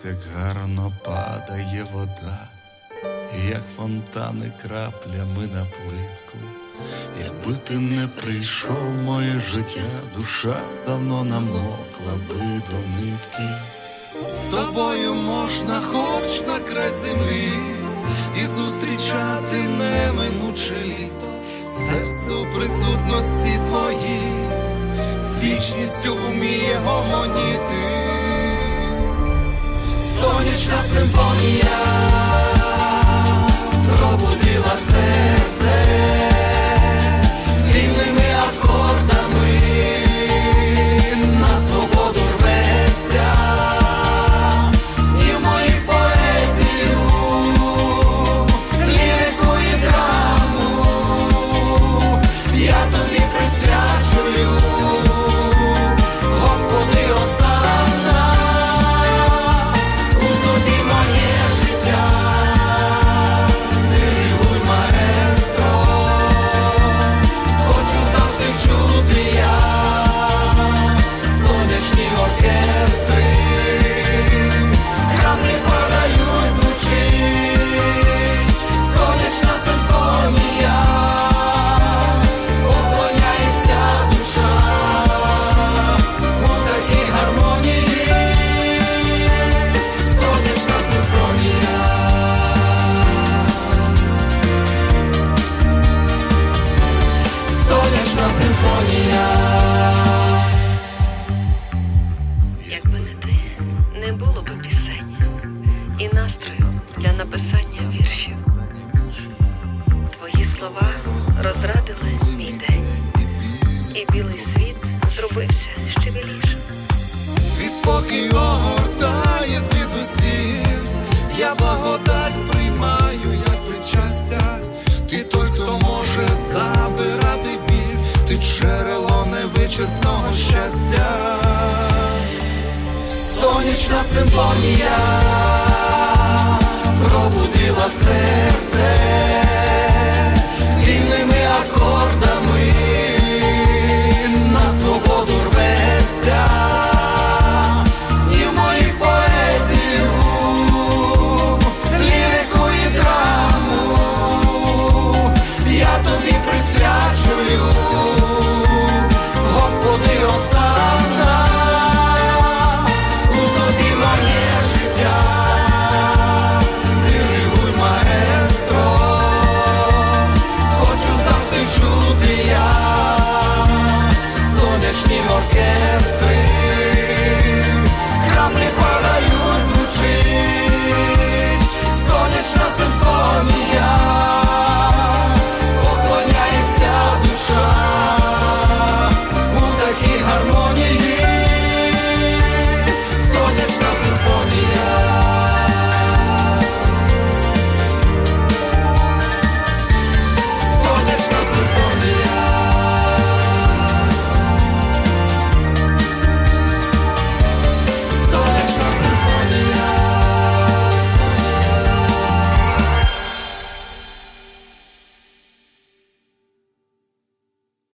як гарно падає вода, як фонтани краплями на плитку. Якби ти не прийшов в моє життя, душа давно намокла би до нитки. З тобою можна хоч на край землі і зустрічати неминуче літо. Серце у присутності твоїй з вічністю вміє гомоніти. Сонячна симфонія пробудила серце вільними акордами, на свободу рветься і в мою поезію, лірику і драму я тобі присвячую, Господи, осанна, у тобі моє життя, диригуй, маестро, хочу завжди чути я сонячні оркестри, краплі падають, звучить сонячна симфонія, поклоняється душа у такій гармонії, сонячна симфонія. Сонячна симфонія. Якби не ти, не було би пісень і настрою для написання віршів. Твої слова розрадили мій день, і білий світ зробився ще білішим. Твій спокій огортає звідусіль, я благодать приймаю як причастя. Ти той, хто може забирати біль, ти джерело невичерпного щастя. Сонячна симфонія пробудила серце вільними акордами,